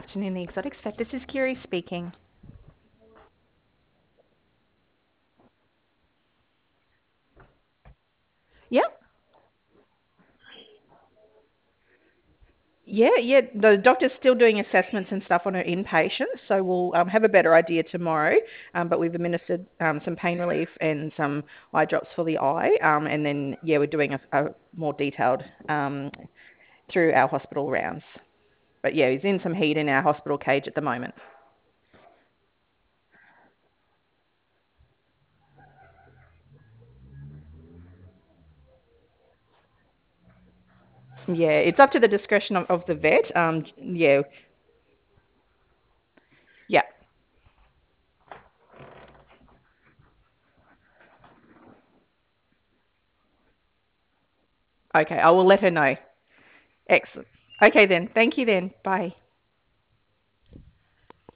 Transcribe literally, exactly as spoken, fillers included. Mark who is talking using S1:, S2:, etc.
S1: afternoon, the Exotics Vet. This is Kiri speaking. Yep. Yeah, yeah. The doctor's still doing assessments and stuff on her inpatient, so we'll um, have a better idea tomorrow. Um, but we've administered um, some pain relief and some eye drops for the eye, um, and then yeah, we're doing a, a more detailed um, through our hospital rounds. But yeah, he's in some heat in our hospital cage at the moment. Yeah, it's up to the discretion of, of the vet. Um, yeah, yeah. Okay, I will let her know. Excellent. Okay then. Thank you then. Bye.